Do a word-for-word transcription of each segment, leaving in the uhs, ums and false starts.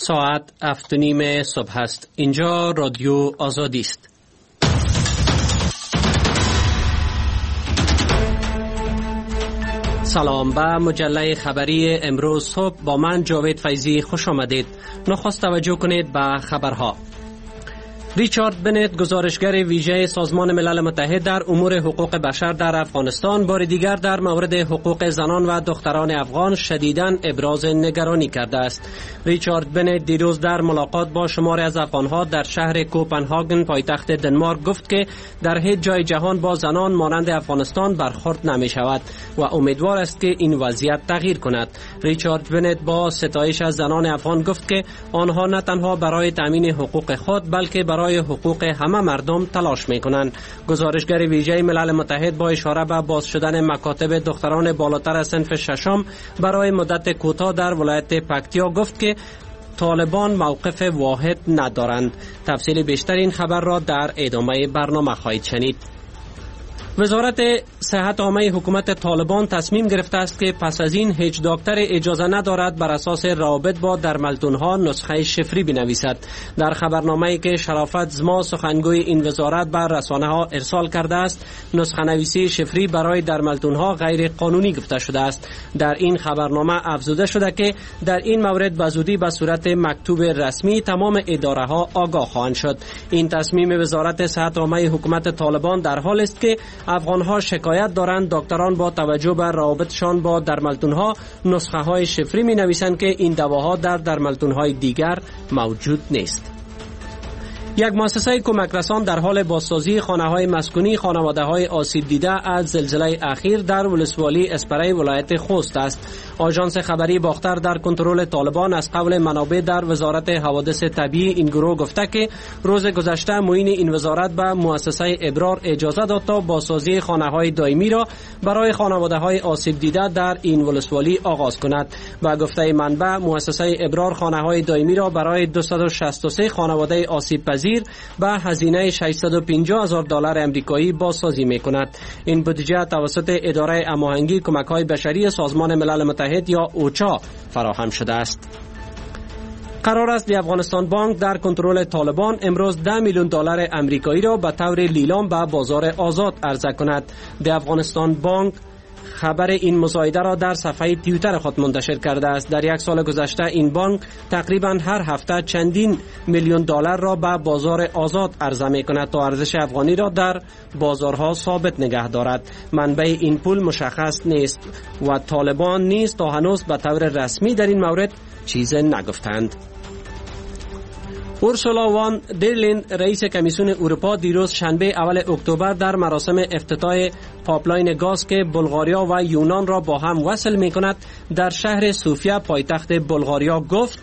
ساعت هفت و نیم صبح است. اینجا رادیو آزادی است. سلام به مجله خبری امروز صبح با من جاوید فیضی خوش آمدید. نخست توجه کنید به خبرها. ریچارد بنت، گزارشگر ویژه سازمان ملل متحد در امور حقوق بشر در افغانستان، بار دیگر در مورد حقوق زنان و دختران افغان شدیداً ابراز نگرانی کرده است. ریچارد بنت دیروز در ملاقات با شماری از افغانها در شهر کوپنهاگن پایتخت دنمارک گفت که در هیچ جای جهان با زنان مانند افغانستان برخورد نمی شود و امیدوار است که این وضعیت تغییر کند. ریچارد بنت با ستایش از زنان افغان گفت که آنها نه تنها برای تامین حقوق خود بلکه برای حقوق همه مردم تلاش میکنند. گزارشگر ویژه ملل متحد با اشاره به باز شدن مکاتب دختران بالاتر از صنف ششم برای مدت کوتاه در ولایت پکتیا گفت که طالبان موقف واحد ندارند. تفصیل بیشتر این خبر را در ادامه برنامه خواهید شنید. وزارت صحت عامه حکومت طالبان تصمیم گرفته است که پس از این هیچ دکتر اجازه ندارد بر اساس روابط با درملتونها نسخه شفری بنویسد. در خبرنامه‌ای که شرافت زما سخنگوی این وزارت بر رسانه ها ارسال کرده است، نسخه نویسی شفری برای درملتونها غیر قانونی گفته شده است. در این خبرنامه افزوده شده که در این مورد به زودی به صورت مکتوب رسمی تمام اداره ها آگاه خواهند شد. این تصمیم وزارت صحت عامه حکومت طالبان در حال است که افغانها شکایت دارند دکتران با توجه به روابطشان با درملتونها نسخه های شفری می نویسند که این دواها در درملتونهای دیگر موجود نیست. یک مؤسسه کمک رسان در حال بازسازی خانه‌های مسکونی خانواده‌های آسیب دیده از زلزله اخیر در ولسوالی اسپری ولایت خوست است. آژانس خبری باختر در کنترل طالبان از قول منابع در وزارت حوادث طبیعی این گروه گفته که روز گذشته معین این وزارت به مؤسسه ابرار اجازه داد تا بازسازی خانه‌های دائمی را برای خانواده‌های آسیب دیده در این ولسوالی آغاز کند. با گفته منبع مؤسسه ابرار خانه‌های دائمی را برای دویست و شصت و سه خانواده آسیب پذیر به هزینه ششصد و پنجاه هزار دلار امریکایی بازسازی می‌کند. این بودجه توسط اداره هماهنگی کمک‌های بشری سازمان ملل متحد یا اوچا فراهم شده است. قرار است دی افغانستان بانک در کنترل طالبان امروز ده میلیون دلار امریکایی را به طور لیلام به بازار آزاد عرضه کند. دی افغانستان بانک خبر این مزایده را در صفحه توییتر خود منتشر کرده است. در یک سال گذشته این بانک تقریبا هر هفته چندین میلیون دلار را به بازار آزاد عرضه می کند تا ارزش افغانی را در بازارها ثابت نگه دارد. منبع این پول مشخص نیست و طالبان نیز تا هنوز به طور رسمی در این مورد چیز نگفتند. اورسولا وان دیرلین رئیس کمیسیون اروپا دیروز شنبه اول اکتبر در مراسم افتتاح پایپلاین گاز که بلغاریا و یونان را با هم وصل می کند در شهر سوفیا پایتخت بلغاریا گفت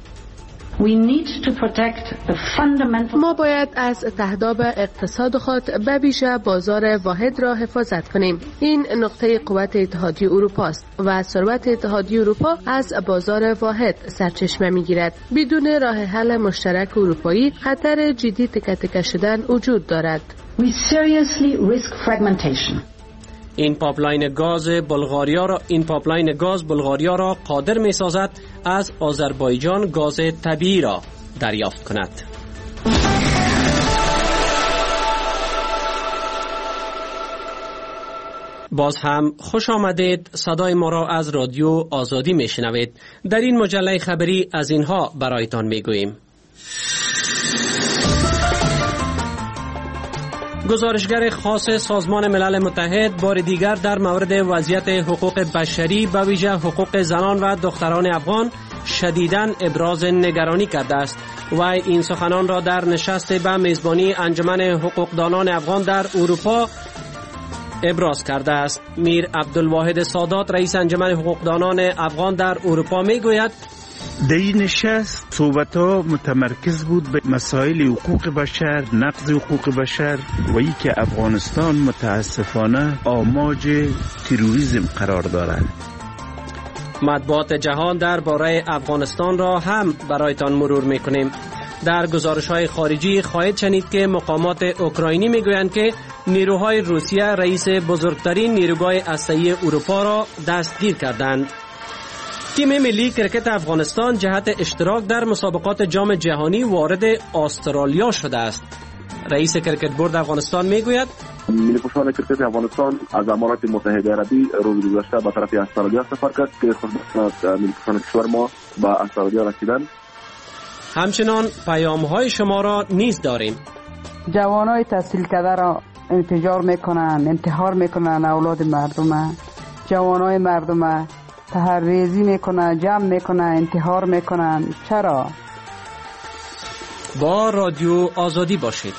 ما باید از تهداب اقتصاد خود به ویژه بازار واحد را حفاظت کنیم. این نقطه قوت اتحادیه اروپا است و ثروت اتحادیه اروپا از بازار واحد سرچشمه می‌گیرد. بدون راه حل مشترک اروپایی خطر جدی تکه تکه شدن وجود دارد. We seriously risk fragmentation. این پایپلاین گاز بلغاریا را این پایپلاین گاز بلغاریا را قادر می‌سازد از آذربایجان گاز طبیعی را دریافت کند. باز هم خوش آمدید. صدای ما را از رادیو آزادی میشنوید. در این مجله خبری از اینها برایتان میگوییم. گزارشگر خاص سازمان ملل متحد بار دیگر در مورد وضعیت حقوق بشری به ویژه حقوق زنان و دختران افغان شدیداً ابراز نگرانی کرده است و این سخنان را در نشست به میزبانی انجمن حقوقدانان افغان در اروپا ابراز کرده است. میر عبدالواحد سادات رئیس انجمن حقوقدانان افغان در اروپا میگوید در این نشست صحبت‌ها متمرکز بود به مسائل حقوق بشر، نقض حقوق بشر و ای که افغانستان متاسفانه آماج تروریسم قرار دارد. مطبوعات جهان درباره افغانستان را هم برایتان مرور میکنیم. در گزارش‌های خارجی خواهید شنید که مقامات اوکراینی میگویند که نیروهای روسیه رئیس بزرگترین نیروگاه هسته‌ای اروپا را دستگیر کردند. تیم ملی کرکت افغانستان جهت اشتراک در مسابقات جام جهانی وارد استرالیا شده است. رئیس کرکت بورد افغانستان میگوید ملی پوشان کرکت افغانستان از امارات متحده عربی روز گذشته به طرف استرالیا سفر کرد که خوشبختانه ملی پوشان کشور ما به استرالیا رسیدند. همچنان پیام‌های شما را نیز داریم. جوانای تحصیل کرده را انتشار میکنن، انتحار میکنن اولاد مردم، جوانای مردم تحریزی میکنن، جمع میکنن، انتحار میکنن. چرا؟ با رادیو آزادی باشید.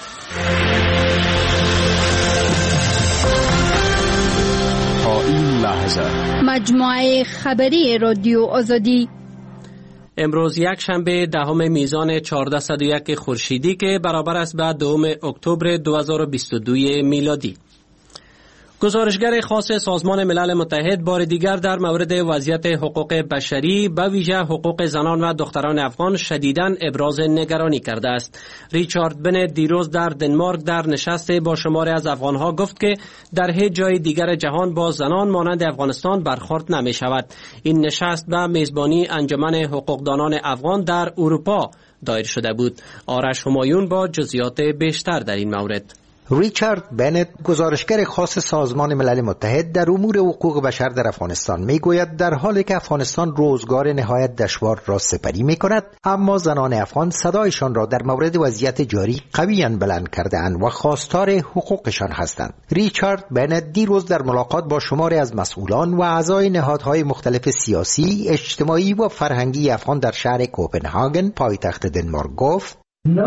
تا این لحظه مجموعه خبری رادیو آزادی امروز یک شنبه دهم میزان چهارصد و یک خورشیدی که برابر است به دوم اکتبر دو هزار و بیست و دو میلادی. گزارشگر خاص سازمان ملل متحد بار دیگر در مورد وضعیت حقوق بشری به ویژه حقوق زنان و دختران افغان شدیداً ابراز نگرانی کرده است. ریچارد بنت دیروز در دنمارک در نشست با شماری از افغانها گفت که در هیچ جای دیگر جهان با زنان مانند افغانستان برخورد نمی شود. این نشست به میزبانی انجمن حقوقدانان افغان در اروپا دایر شده بود. آرش همایون با جزئیات بیشتر در این مورد. ریچارد بنت گزارشگر خاص سازمان ملل متحد در امور حقوق بشر در افغانستان میگوید در حالی که افغانستان روزگار نهایت دشوار را سپری میکند، اما زنان افغان صدایشان را در مورد وضعیت جاری قویاً بلند کرده‌اند و خواستار حقوقشان هستند. ریچارد بنت دیروز در ملاقات با شماری از مسئولان و اعضای نهادهای مختلف سیاسی، اجتماعی و فرهنگی افغان در شهر کوپنهاگن پایتخت دنمارک گفت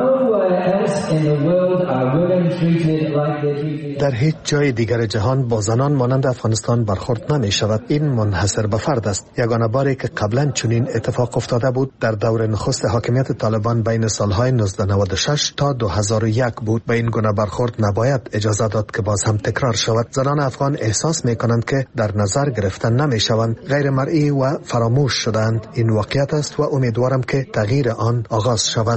در هیچ جای دیگر جهان با زنان مانند افغانستان برخورد نمی شود. این منحصر به فرد است. یگانه باری که قبلا چنین اتفاق افتاده بود در دور نخست حاکمیت طالبان بین سالهای نوزده نود و شش تا دو هزار و یک بود. به این گونه برخورد نباید اجازه داد که باز هم تکرار شود. زنان افغان احساس می کنند که در نظر گرفتن نمی شوند، غیر مرئی و فراموش شدند. این واقعیت است و امیدوارم که تغییر آن آغاز شود.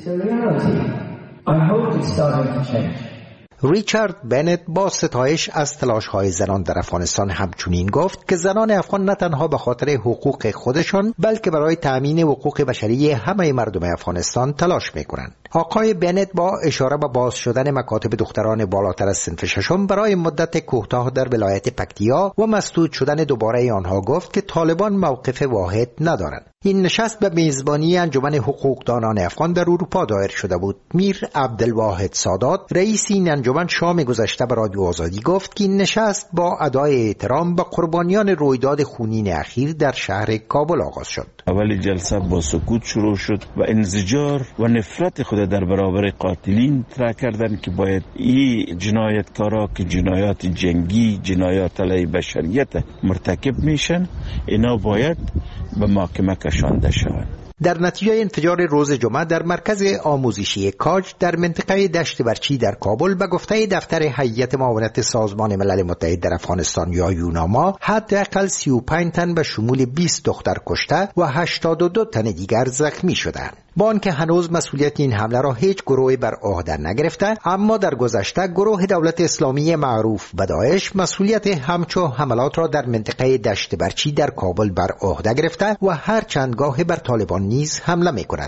ریچارد بنت با ستایش از تلاش‌های زنان در افغانستان همچنین گفت که زنان افغان نه تنها به خاطر حقوق خودشان بلکه برای تأمین حقوق بشری همه مردم افغانستان تلاش می‌کنند. آقای بنت با اشاره به باز شدن مکاتب دختران بالاتر از صنف ششم برای مدت کوتاه در ولایت پکتیا و مسدود شدن دوباره آنها گفت که طالبان موقف واحد ندارند. این نشست به میزبانی انجمن حقوقدانان افغان در اروپا دایر شده بود. میر عبدالواحد سادات رئیس این انجمن شام گذشته به رادیو آزادی گفت که این نشست با ادای احترام به قربانیان رویداد خونین اخیر در شهر کابل آغاز شد. اول جلسه با سکوت شروع شد و انزجار و نفرت خود در برابر قاتلین طرح کردند که باید این جنایتکارا که جنایات جنگی، جنایات علیه بشریت مرتکب میشن، اینا باید به محاکمه کشانده شوند. در نتیجه انفجار روز جمعه در مرکز آموزشی کاج در منطقه دشت برچی در کابل به گفته دفتر هیئت معاونت سازمان ملل متحد در افغانستان یا یوناما حداقل سی و پنج تن به شمول بیست دختر کشته و هشتاد و دو تن دیگر زخمی شدند. با آنکه هنوز مسئولیت این حمله را هیچ گروهی بر عهده نگرفته، اما در گذشته گروه دولت اسلامی معروف به داعش مسئولیت همچو حملات را در منطقه دشت برچی در کابل بر عهده گرفته و هر چند گاه بر طالبان نیز حمله می‌کند.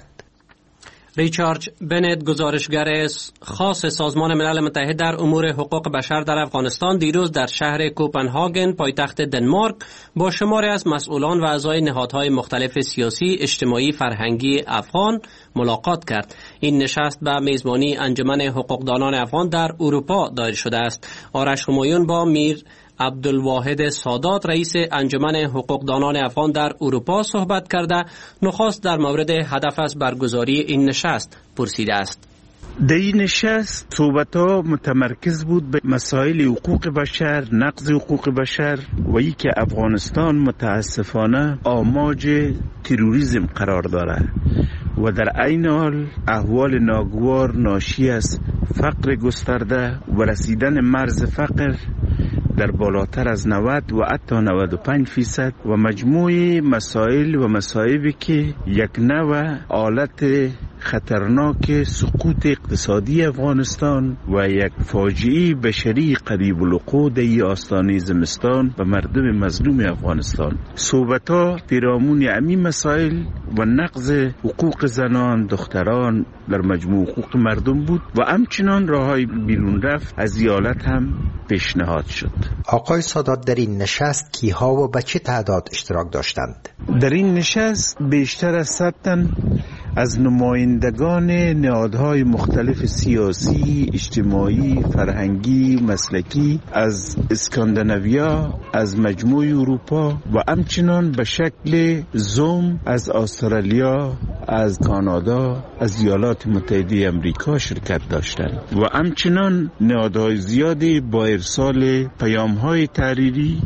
ریچارد بنت گزارشگر خاص سازمان ملل متحد در امور حقوق بشر در افغانستان دیروز در شهر کوپنهاگن پایتخت دنمارک با شماری از مسئولان و اعضای نهادهای مختلف سیاسی، اجتماعی، فرهنگی افغان ملاقات کرد. این نشست به میزبانی انجمن حقوقدانان افغان در اروپا دایر شده است. آرش همایون با میر عبدالواحد سادات رئیس انجمن حقوقدانان افغان در اروپا صحبت کرده نخست در مورد هدف از برگزاری این نشست پرسیده است. در این نشست صحبت‌ها متمرکز بود به مسائل حقوق بشر، نقض حقوق بشر و ای که افغانستان متاسفانه آماج تروریسم قرار داره و در عین حال احوال ناگوار ناشی از فقر گسترده و رسیدن مرز فقر در بالاتر از نود و حتی نود و پنج فیصد و مجموعی مسائل و مصائبی که یک نوع حالت خطرناک سقوط اقتصادی افغانستان و یک فاجعه بشری قریب الوقوع در آستانه زمستان و مردم مظلوم افغانستان. صحبت‌ها پیرامون امی مسائل و نقض حقوق زنان، دختران در مجموع حقوق مردم بود و همچنان راههای بیرون رفت از ایالت هم پیشنهاد شد. آقای سادات، در این نشست کیها و به چه تعداد اشتراک داشتند؟ در این نشست بیشتر از صد تن از نمایندگان نهادهای مختلف سیاسی، اجتماعی، فرهنگی، مسلکی از اسکاندیناویا، از مجموع اروپا و همچنان به شکل زوم از استرالیا، از کانادا، از ایالات متحده امریکا شرکت داشتند و همچنان نهادهای زیادی با ارسال پیام‌های تحریری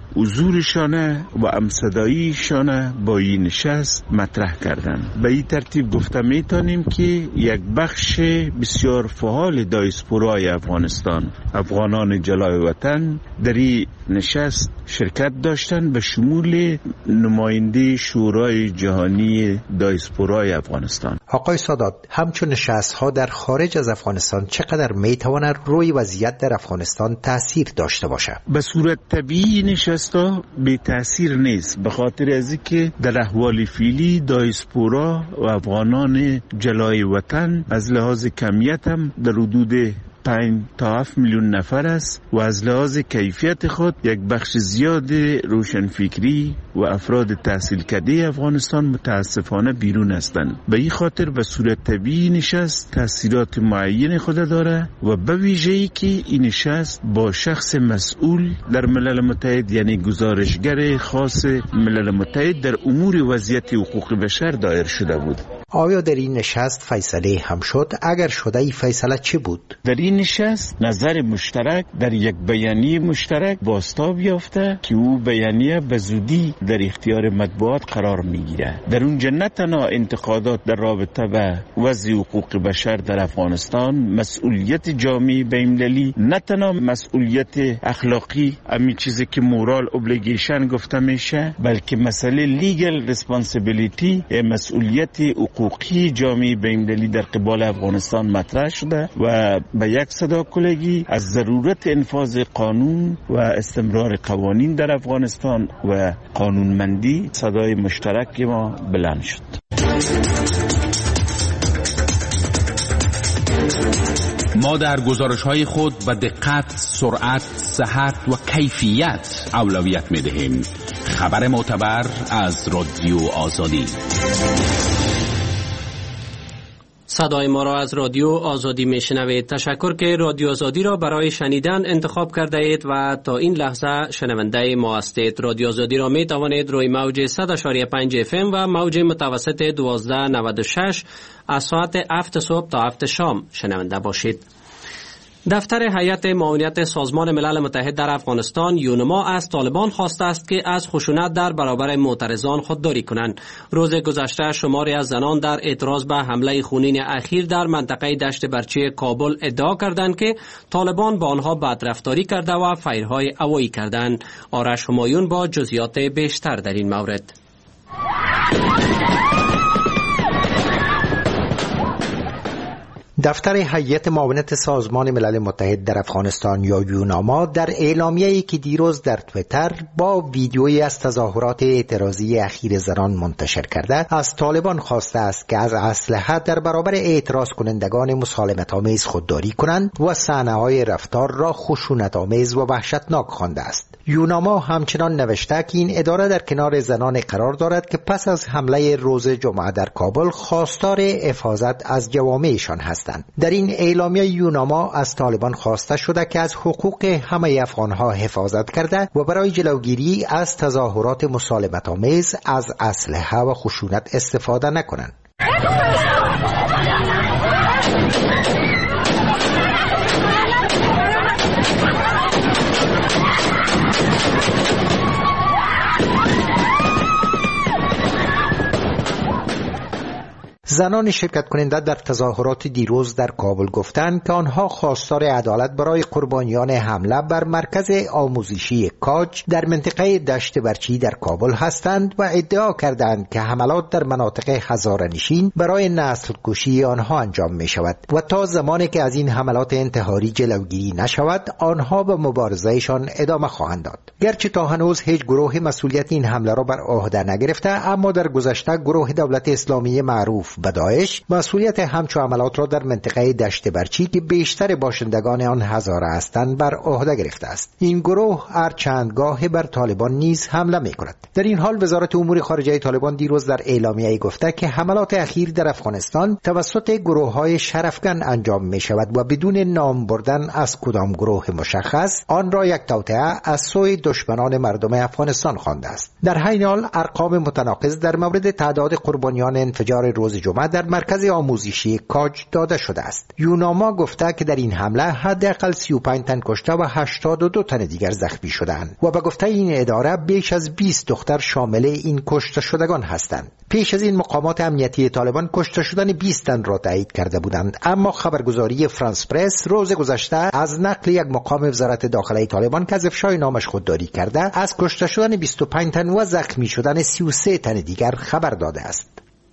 حضورشانه و همصداییشانه با این نشست مطرح کردند. به این ترتیب گفته میتونیم که یک بخش بسیار فعال دیاسپورای افغانستان، افغانان جلای وطن، در این نشست شرکت داشتند به شمول نماینده شورای جهانی دیاسپورای افغانستان. آقای سادات، همچون نشست ها در خارج از افغانستان چقدر میتواند روی وضعیت در افغانستان تأثیر داشته باشد؟ به صورت طبیعی نشست ها بی تأثیر نیست، به خاطر از اینکه در احوال فعلی دیاسپورا و افغانان جلای وطن از لحاظ کمیت هم در حدود پنج تا هفت میلیون نفر است و از لحاظ کیفیت خود یک بخش زیاد روشنفکری و افراد تحصیل کرده افغانستان متاسفانه بیرون هستند. به این خاطر به صورت طبیعی نشست تأثیرات معین خود داره و به ویژه‌ای که این نشست با شخص مسئول در ملل متحد، یعنی گزارشگر خاص ملل متحد در امور وضعیت حقوق بشر دایر شده بود. آیا در این نشست فیصله هم شد؟ اگر شده این فیصله چی بود؟ در این نشست نظر مشترک در یک بیانیه مشترک بازتاب یافته که او بیانیه به زودی در اختیار مطبوعات قرار میگیره. در اونجا نه تنها انتقادات در رابطه به وضع حقوق بشر در افغانستان، مسئولیت جامعه بین‌المللی، نه تنها مسئولیت اخلاقی، امی چیزی که مورال ابلیگیشن گفته میشه، بلکه مسئله لیگل ریسپانسیبیلیتی، مسئولیت حقوقی جامعه بین‌المللی در قبال افغانستان مطرح شده و به یک صدا کلگی از ضرورت انفاذ قانون و استمرار قوانین در افغانستان و قانونمندی صدای مشترک ما بلند شد. ما در گزارش‌های خود به دقت، سرعت، صحت و کیفیت اولویت می‌دهیم. خبر معتبر از رادیو آزادی. صدای ما را از رادیو آزادی میشنوید. تشکر که رادیو آزادی را برای شنیدن انتخاب کرده اید و تا این لحظه شنونده ما هستید. رادیو آزادی را می توانید روی موج صد و پنج اف ام و موج متوسط دوازده نود و شش از ساعت هفت صبح تا هفت شام شنونده باشید. دفتر هیئت معاونیت سازمان ملل متحد در افغانستان یونما از طالبان خواسته است که از خشونت در برابر معترضان خودداری کنند. روز گذشته شماری از زنان در اعتراض به حمله خونین اخیر در منطقه دشت برچی کابل ادعا کردند که طالبان با آنها بدرفتاری کرده و فایرهای هوایی کردند. آرش همایون با جزئیات بیشتر در این مورد. دفتر هیئت معاونت سازمان ملل متحد در افغانستان یا یوناما در اعلامیه‌ای که دیروز در توییتر با ویدیویی از تظاهرات اعتراضی اخیر زنان منتشر کرده از طالبان خواسته است که از اسلحه در برابر اعتراض کنندگان مسالمت‌آمیز خودداری کنند و صحنه‌های رفتار را خشونت‌آمیز و وحشتناک خوانده است. یوناما همچنان نوشته که این اداره در کنار زنان قرار دارد که پس از حمله روز جمعه در کابل خواستار حفاظت از جوامعشان هستند. در این اعلامیه یوناما از طالبان خواسته شده که از حقوق همه افغانها حفاظت کرده و برای جلوگیری از تظاهرات مسالمت‌آمیز از اسلحه و خشونت استفاده نکنند. زنان شرکت کننده در تظاهرات دیروز در کابل گفتند که آنها خواستار عدالت برای قربانیان حمله بر مرکز آموزشی کاج در منطقه دشت برچی در کابل هستند و ادعا کردند که حملات در مناطق هزاره‌نشین برای نسل کشی آنها انجام می شود و تا زمانی که از این حملات انتحاری جلوگیری نشود آنها به مبارزهشان ادامه خواهند داد. گرچه تا هنوز هیچ گروه مسئولیت این حمله را بر عهده نگرفته، اما در گذشته گروه دولت اسلامی معروف به داعش مسئولیت همچو عملات را در منطقه دشت برچی که بیشتر باشندگان آن هزاره هستند بر عهده گرفته است. این گروه هر چند گاه بر طالبان نیز حمله می کند. در این حال وزارت امور خارجه طالبان دیروز در اعلامیه‌ای گفته که حملات اخیر در افغانستان توسط گروه‌های شرفکن انجام می شود و بدون نام بردن از کدام گروه مشخص آن را یک توطئه از سوی دشمنان مردم افغانستان خوانده است. در همین حال ارقام متناقض در مورد تعداد قربانیان انفجار روز جمعه در مرکز آموزشی کاج داده شده است. یوناما گفته که در این حمله حداقل سی و پنج تن کشته و هشتاد و دو تن دیگر زخمی شدند و به گفته این اداره بیش از بیست دختر شامل این کشته شدگان هستند. پیش از این مقامات امنیتی طالبان کشته شدن بیست تن را تایید کرده بودند، اما خبرگزاری فرانس پرس روز گذشته از نقل یک مقام وزارت داخله طالبان که از افشای نامش خودداری کرده از کشته شدن بیست و پنج تن و زخمی شدن سی و سه تن دیگر خبر داده است.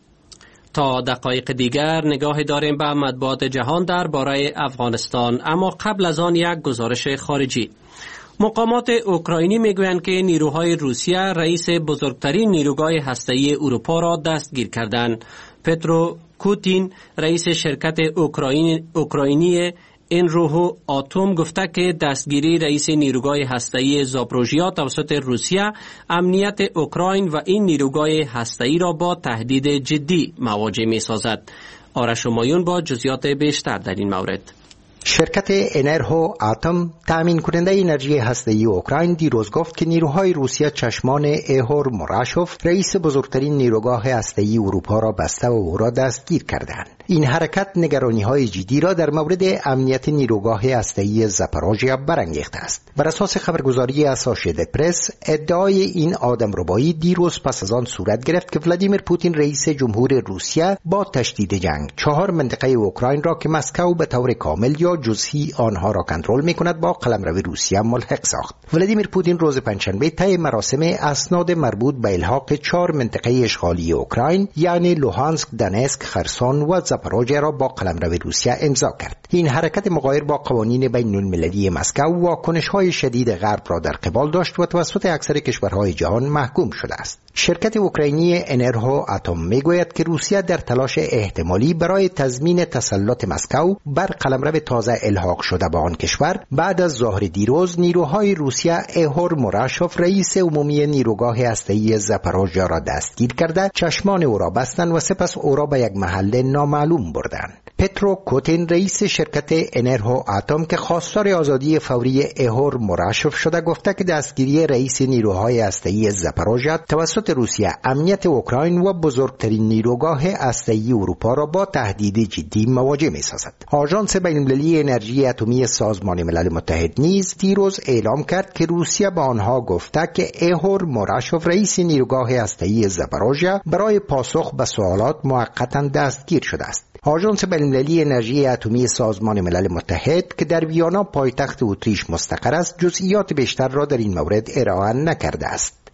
تا دقایق دیگر نگاه داریم به مطبوعات جهان درباره افغانستان، اما قبل از آن یک گزارش خارجی. مقامات اوکراینی میگویند که نیروهای روسیه رئیس بزرگترین نیروگاه هسته‌ای اروپا را دستگیر کردند. پترو کوتین رئیس شرکت اوکراین اوکراینی انروهو آتوم گفته که دستگیری رئیس نیروگاه هسته‌ای زاپروژیا توسط روسیه امنیت اوکراین و این نیروگاه هسته‌ای را با تهدید جدی مواجه می‌سازد. آرش مایون با جزئیات بیشتر در این مورد. شرکت انرهو آتم تامین کننده انرژی هسته‌ای اوکراین دیروز گفت که نیروهای روسیه چشمان ایهور موراشوف رئیس بزرگترین نیروگاه هسته‌ای اروپا را بسته و او را دستگیر کردند. این حرکت نگرانی‌های جدی را در مورد امنیت نیروگاه هسته‌ای زاپاروژیا برانگیخته است. بر اساس خبرگزاری اسوسییتد پرس ادعای این آدمربایی دیروز پس از آن صورت گرفت که ولادیمیر پوتین رئیس جمهور روسیه با تشدید جنگ چهار منطقه اوکراین را که مسکو به طور کامل یا جزئی آنها را کنترل می‌کند با قلمرو روسیه ملحق ساخت. ولادیمیر پوتین روز پنجشنبه طی مراسم اسناد مربوط به الحاق چهار منطقه اشغالی اوکراین یعنی لوهانسک، دونتسک، خرسون و زاپاروژیا را با قلمرو روسیه امضا کرد. این حرکت مغایر با قوانین بین المللی مسکو و واکنش‌های شدید غرب را در قبال داشت و توسط اکثر کشورهای جهان محکوم شده است. شرکت اوکراینی انرهو آتوم میگوید که روسیه در تلاش احتمالی برای تضمین تسلط مسکو بر قلمرو تازه الحاق شده به آن کشور بعد از ظهر دیروز نیروهای روسیه ایهور موراشوف رئیس عمومی نیروگاه هسته‌ای زاپاروژیا را دستگیر کرده، چشمان او را بستند و سپس او را به یک محل نامعلوم بردند. پترو کوتین رئیس شرکت انرهو آتوم که خواستار آزادی فوری ایهور موراشوف شده گفته که دستگیری رئیس نیروهای هسته‌ای زاپاروژیا توسط روسیه امنیت اوکراین و بزرگترین نیروگاه هسته‌ای اروپا را با تهدید جدی مواجه می‌سازد. آژانس بین‌المللی انرژی اتمی سازمان ملل متحد نیز دیروز اعلام کرد که روسیه به آنها گفته که ایهور موراشوف رئیس نیروگاه هسته‌ای زاپاروژیا برای پاسخ به سوالات موقتا دستگیر شده است. آژانس بین‌المللی انرژی اتمی سازمان ملل متحد که در ویانا پایتخت اتریش مستقر است جزئیات بیشتر را در این مورد ارائه نکرده است.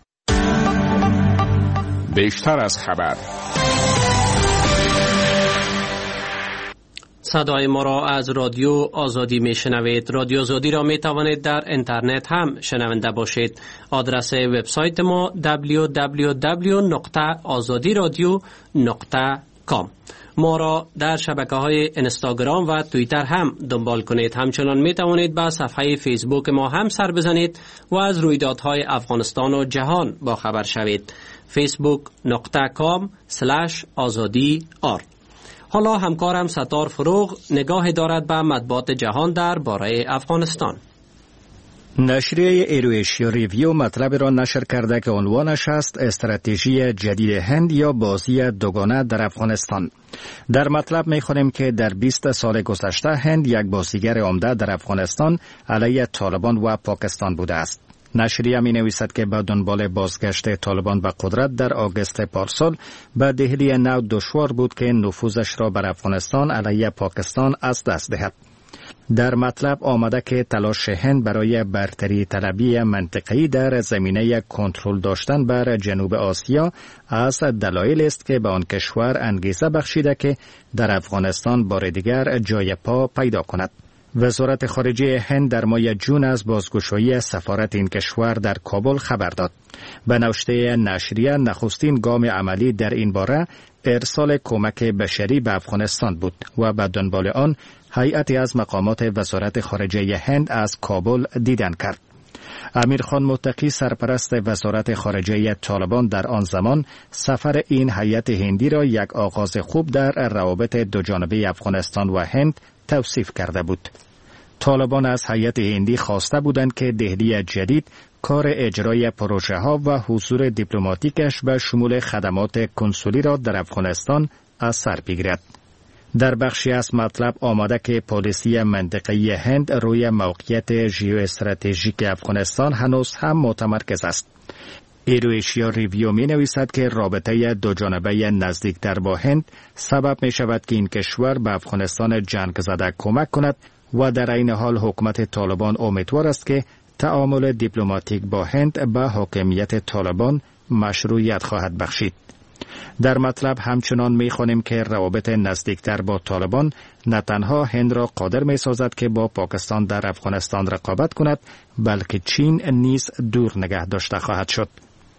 بیشتر از خبر. صدای ما را از رادیو آزادی می شنوید. رادیو آزادی را می توانید در اینترنت هم شنونده باشید. آدرس وبسایت ما دبلیو دبلیو دبلیو نقطه آزادی رادیو نقطه کام. ما را در شبکه‌های اینستاگرام و توییتر هم دنبال کنید. همچنان می توانید به صفحه فیسبوک ما هم سر بزنید و از رویدادهای افغانستان و جهان با خبر شوید. فیسبوک نقطه کام سلش آزادی آر. حالا همکارم ستار فروغ نگاه دارد به مطبوعات جهان در باره افغانستان. نشریه ایرویشیا ریویو مطلب را نشر کرده که عنوانش است استراتژی جدید هند یا بازی دوگانه در افغانستان. در مطلب می‌خوانیم که در بیست سال گذشته هند یک بازیگر عمده در افغانستان علیه طالبان و پاکستان بوده است. نشریه می نویسد که به دنبال بازگشت طالبان به قدرت در آگوست پارسال به دهلی نو دشوار بود که نفوذش را بر افغانستان علیه پاکستان از دست دهد. در مطلب آمده که تلاش هند برای برتری طلبی منطقه‌ای در زمینه کنترل داشتن بر جنوب آسیا از دلایل است که به آن کشور انگیزه بخشیده که در افغانستان بار دیگر جای پا پیدا کند. وزارت خارجه هند در ماه جون از بازگشایی سفارت این کشور در کابل خبر داد. به نوشته نشریه نخستین گام عملی در این باره ارسال کمک بشری به افغانستان بود و به دنبال آن هیئتی از مقامات وزارت خارجه هند از کابل دیدن کرد. امیر خان متقی سرپرست وزارت خارجه طالبان در آن زمان سفر این هیئت هندی را یک آغاز خوب در روابط دوجانبه افغانستان و هند توصیف کرده بود. طالبان از هیئت هندی خواسته بودند که دهلی جدید کار اجرای پروژه ها و حضور دیپلماتیکش به شمول خدمات کنسولی را در افغانستان از سر بگیرد. در بخشی از مطلب آمده که پالیسی منطقه‌ای هند روی موقعیت ژئواستراتژیک افغانستان هنوز هم متمرکز است. ایرویشیا ریویو می نویسد که رابطه دوجانبه نزدیکتر با هند سبب می شود که این کشور به افغانستان جنگ زده کمک کند و در این حال حکومت طالبان امیدوار است که تعامل دیپلماتیک با هند به حاکمیت طالبان مشروعیت خواهد بخشید. در مطلب همچنان می خوانیم که روابط نزدیکتر با طالبان نه تنها هند را قادر می سازد که با پاکستان در افغانستان رقابت کند، بلکه چین نیز دور نگه داشته خواهد شد.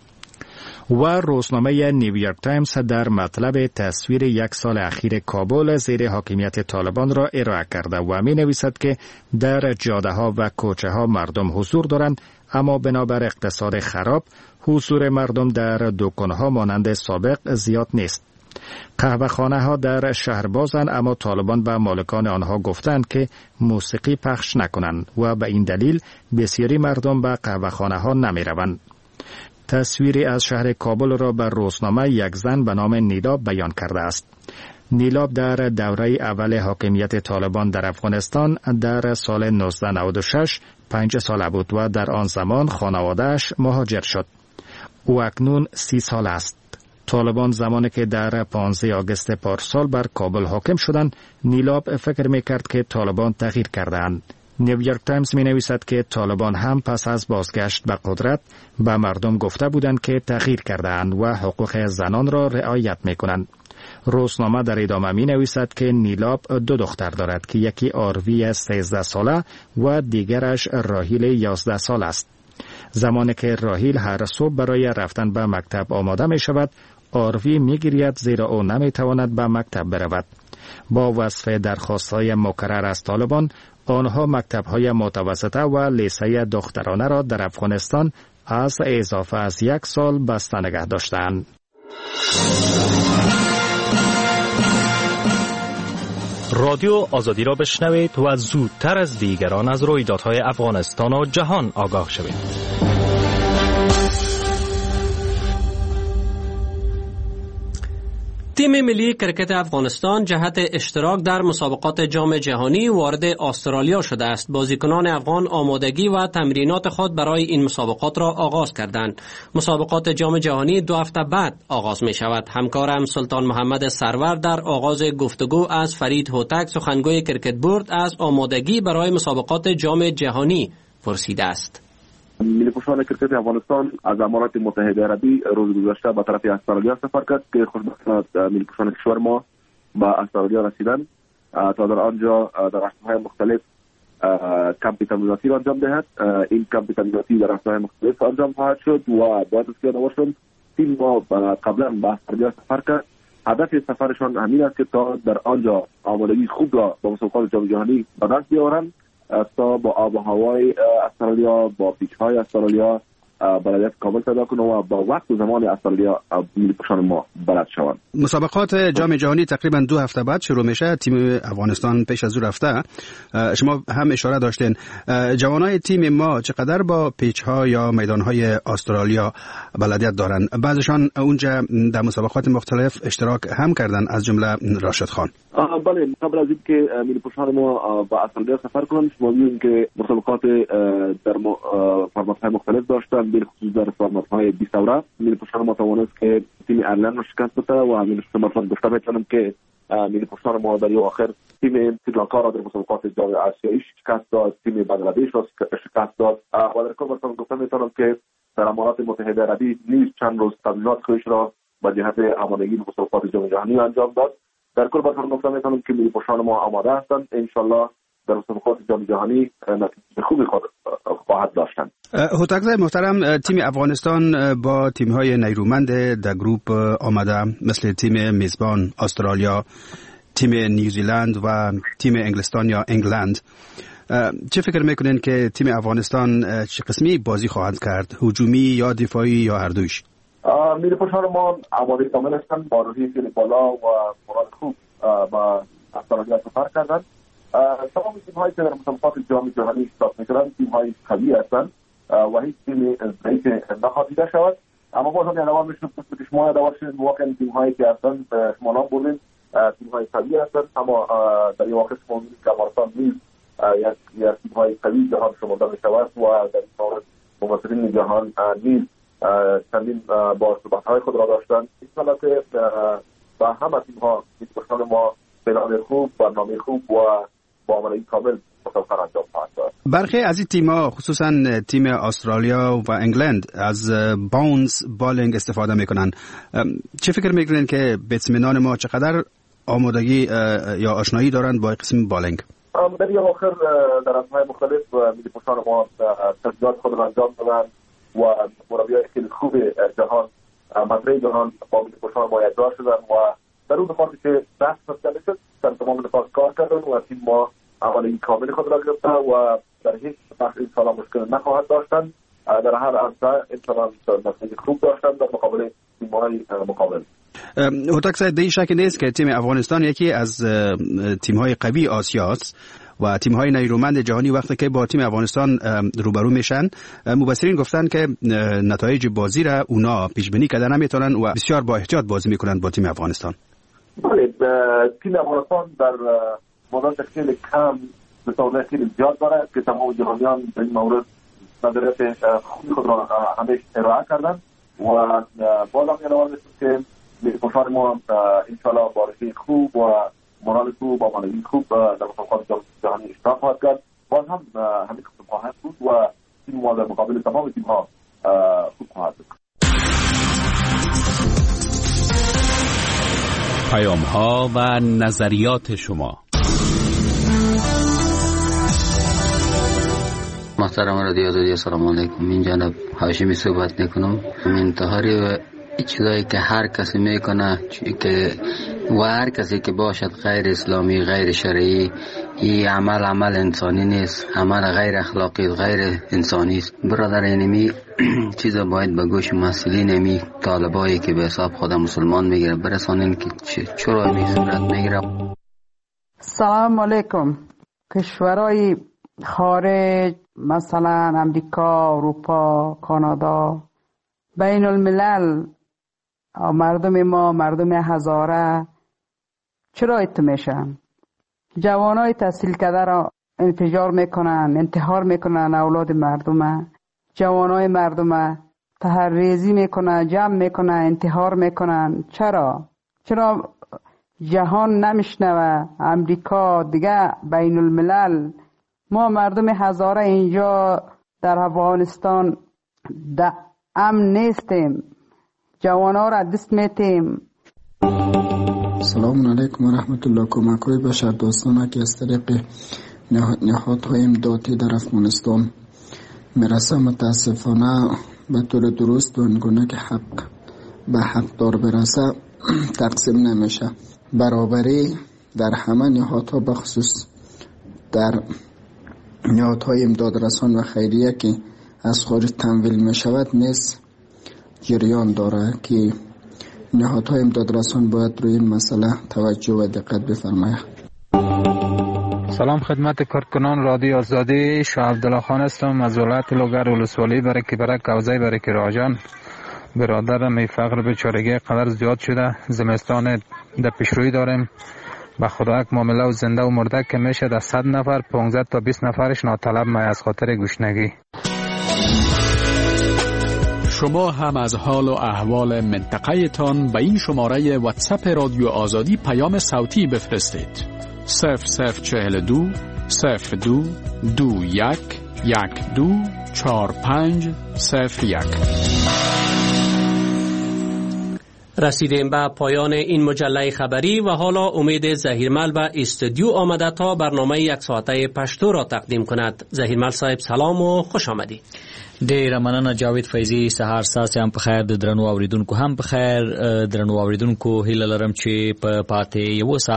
و روزنامه نیویورک تایمز در مطلب تصویر یک سال اخیر کابل زیر حاکمیت طالبان را ارائه کرده و می نویسد که در جاده ها و کوچه ها مردم حضور دارند، اما بنابر اقتصاد خراب حضور مردم در دکانها مانند سابق زیاد نیست. قهوه‌خانه ها در شهر بازند، اما طالبان به مالکان آنها گفتند که موسیقی پخش نکنند و به این دلیل بسیاری مردم به قهوه‌خانه ها نمی روند. تصویری از شهر کابل را بر روزنامه یک زن به نام نیلاب بیان کرده است. نیلاب در دوره اول حاکمیت طالبان در افغانستان در سال نوزده نود و شش پنج ساله بود و در آن زمان خانواده‌اش مهاجر شد. او اکنون سی سال است. طالبان زمانی که در پانزده آگوست پارسال بر کابل حاکم شدند، نیلاب فکر می‌کرد که طالبان تغییر کردند. نیویورک تایمز می نویسد که طالبان هم پس از بازگشت به قدرت به مردم گفته بودند که تغییر کردند و حقوق زنان را رعایت می کنند. روزنامه در ادامه می نویسد که نیلاب دو دختر دارد که یکی آروی سیزده ساله و دیگرش راهیل یازده سال است. زمانی که راهیل هر صبح برای رفتن به مکتب آماده می شود، آروی می گرید زیرا او نمی تواند به مکتب برود. با وصف درخواست‌های مکرر از طالبان، آنها مکتب‌های متوسطه و لیسه دخترانه را در افغانستان از اضافه از یک سال بسته نگه داشتند. رادیو آزادی را بشنوید و زودتر از دیگران از رویدادهای افغانستان و جهان آگاه شوید. تیم ملی کرکت افغانستان جهت اشتراک در مسابقات جام جهانی وارد استرالیا شده است. بازیکنان افغان آمادگی و تمرینات خود برای این مسابقات را آغاز کردند. مسابقات جام جهانی دو هفته بعد آغاز می شود. همکارم سلطان محمد سرور در آغاز گفتگو از فرید هوتک سخنگوی کرکت بورد از آمادگی برای مسابقات جام جهانی پرسیده است. ملی پوشان کرکت افغانستان از امارات متحده عربی روز گذشته به طرف استرالیا سفر کرد که خوشبختانه ملی پوشان کشور ما به استرالیا رسیدند تا در آنجا در رشته‌های مختلف کمپ تمریناتی را انجام دهد. این کمپ تمریناتی در رشته‌های مختلف انجام خواهد شد و باید از که نوشتم تیم ما قبلا به استرالیا سفر کرد. هدف سفرشان همین است که تا در آنجا آمادگی خوب را با مسابقات جام جهانی به دست بیاورند تا با آب و هوای استرالیا، با پیچ های استرالیا بلدیت کامل پیدا کنه و با وقت و زمان استرالیا ملی پوشان ما بلد شوند. مسابقات جام جهانی تقریبا دو هفته بعد شروع میشه. تیم افغانستان پیش از او رفته. شما هم اشاره داشتین جوانای تیم ما چقدر با پیچ ها یا میدان های استرالیا بلدیت دارند؟ بعضشان اونجا در مسابقات مختلف اشتراک هم کردن، از جمله راشد خان. بله، قبل از اینکه ملی پوشان ما با استرالیا سفر کنند، شما می‌بینید که مسابقات در فرمت‌های مختلف داشتن، به خصوص در فرمت‌های بیست اوره. ملی پوشان ما توانست که تیم ایرلند رو شکست بده و همین شما گفته می‌تونم که ملی پوشان ما در آخر تیم سریلانکا را در مسابقات جام آسیایی شکست داد، تیم بنگلادش را شکست داد و در کل براتون گفته می‌تونم که در امارات متحده عربی نیز چند روز تمرینات خودش را به جهت آمادگی به مسابقات جام جهانی انجام داد. در کل براتون گفته می‌تونم که ملی پوشان ما آماده هستند، ان شاءالله در مسابقات جام جهانی نتیجه خوبی خواهد داشتند. هوتکزای محترم، تیم افغانستان با تیم‌های نیرومند در گروپ آمده، مثل تیم میزبان استرالیا، تیم نیوزیلند و تیم انگلستان یا انگلند. چه فکر میکنین که تیم افغانستان چه قسمی بازی خواهد کرد؟ هجومی یا دفاعی یا هر دویش؟ ملی پوشان ما آماده کامل هستند، با روحیه خیلی بالا و مراد خوب با استرالیا سفر کردند. تمام تیم‌هایی که در مسابقات جام جهانی اشتراک می‌کنند تیم‌های قوی هستند و هیچ تیمی ضعیف نخواهد دیده شود. اما باز هم علاوه می‌شود که شما داشتید واقعا تیم‌هایی که هستند شما نام بردید تیم‌های قوی هستند، اما در این واقع شما می‌بینید که افغانستان نیز یک یک تیم‌های قوی جهان شمرده می‌شود و در این مورد ممثلین جهان نیز چندین با صحبت‌های خود را داشتند. انشاءالله که با همه تیم‌ها می‌توانند ما پلان خوب، برنامه خوب و با آمادگی کامل مسابقه را انجام خواهد داد. برخی از این تیم‌ها خصوصا تیم استرالیا و انگلند از باونس بالینگ استفاده می‌کنند. چه فکر می‌کنید که به اطمینان ما چقدر آمادگی یا آشنایی دارند با قسم بالینگ؟ در این آخر در اسمای مختلف ملی پوشان ما تجربیات خود را انجام دادند و مربیای خیلی خوب جهان مدرسه جهان با ملی پوشان ما یکجا شدند و در اون نقاطی که دست مسئله شد در تمام نقاط کار کردن و تیم ما آمادگی کامل خود را گرفته و در هیچ بخش انشاءالله مشکل نخواهد داشتن. در هر عرصه انشاءالله نتیجه خوب داشتن در مقابل تیم‌های مقابل. هوتکزای دی شک نیست که تیم افغانستان یکی از تیم‌های قوی آسیا است و تیم‌های نیرومند جهانی وقتی که با تیم افغانستان روبرو میشن، مبصرین گفتن که نتایج بازی را اونا پیش بینی کردن نمیتونن و بسیار با احتیاط بازی میکنن با تیم افغانستان. بله، تیم افغانستان در مدت خیلی کم مسابقه خیلی زیاد داره که تمام جهانیان در این مورد نظریات خوبی خود را همیشه ارائه کردن و بالا می‌روند که ملی پوشان ما انشاءالله با روحیه خوب و مورال خوب و آمادگی خوب در مسابقات جهانی اشتراک خواهد کرد. باز هم همین خوب خواهد بود و تیم ما در مقابل تمام تیم‌ها خوب خواهد بود. پیام‌ها و نظریات شما. محترم رادیو آزادی، سلام علیکم. من جناب هاشمی صحبت میکنم. انتحاری و چیزایی که هر کسی میکنه که و هر کسی که باشد غیر اسلامی، غیر شرعی، این عمل عمل انسانی نیست، عمل غیر اخلاقی، غیر انسانی است. برادر اینمی چیزا باید به گوش مسئولین امی طالبایی که به حساب خود مسلمان میگیره برسانین که چرا این صورت میگیره. سلام علیکم. کشورهای خارج مثلا امریکا، اروپا، کانادا، بین الملل، مردم ما، مردم هزاره چرا ایت میشن؟ جوانای تحصیل کرده را انفجار میکنن، انتحار میکنن اولاد مردم، جوانای مردم تحریزی میکنن، جمع میکنن، انتحار میکنن. چرا؟ چرا جهان نمیشنوه؟ امریکا دیگه، بین الملل. ما مردم هزاره اینجا در افغانستان در امن نیستیم، جوانا را دست میتیم. سلام علیکم و رحمت الله. کمک‌های بشر دوستانه که از طریق نهادهای امدادی در افغانستان میرسه متاسفانه به طور درست و اینگونه که حق به حقدار برسه تقسیم نمیشه. برابری در همه نهادها بخصوص در نهادهای امدادرسان و خیریه که از خارج تمویل می شود نیز جریان داره که نهادهای امدادرسان باید روی این مسئله توجه و دقت بفرماید. سلام خدمت کارکنان رادیو آزادی. شاه عبدالله خان هستم از ولایت لوگر ولسوالی برک برک کوزه برک راجان. برادرم ای فقر بیچارگی قدر زیاد شده، زمستان در پیشروی داریم. به خدا یک معامله و زنده و مرده که میشه در صد نفر پانزده تا بیست نفرش ناطلب می از خاطر گوشنگی. شما هم از حال و احوال منطقه تان به این شماره واتساپ رادیو آزادی پیام صوتی بفرستید. صفر صفر چهل دو صفر دو دو یک یک دو چهار پنج صفر یک. رسیدیم به پایان این مجله خبری و حالا امید زهیرمل به استودیو آمده تا برنامه یک ساعته پشتو را تقدیم کند. زهیرمل صاحب سلام و خوش آمدی. ډیره مننه جاوید فیضی. سهار ساس هم په خیر، د درنو اوریدونکو هم په خیر. درنو اوریدونکو هیله لرم چې په پاتې یو ساعت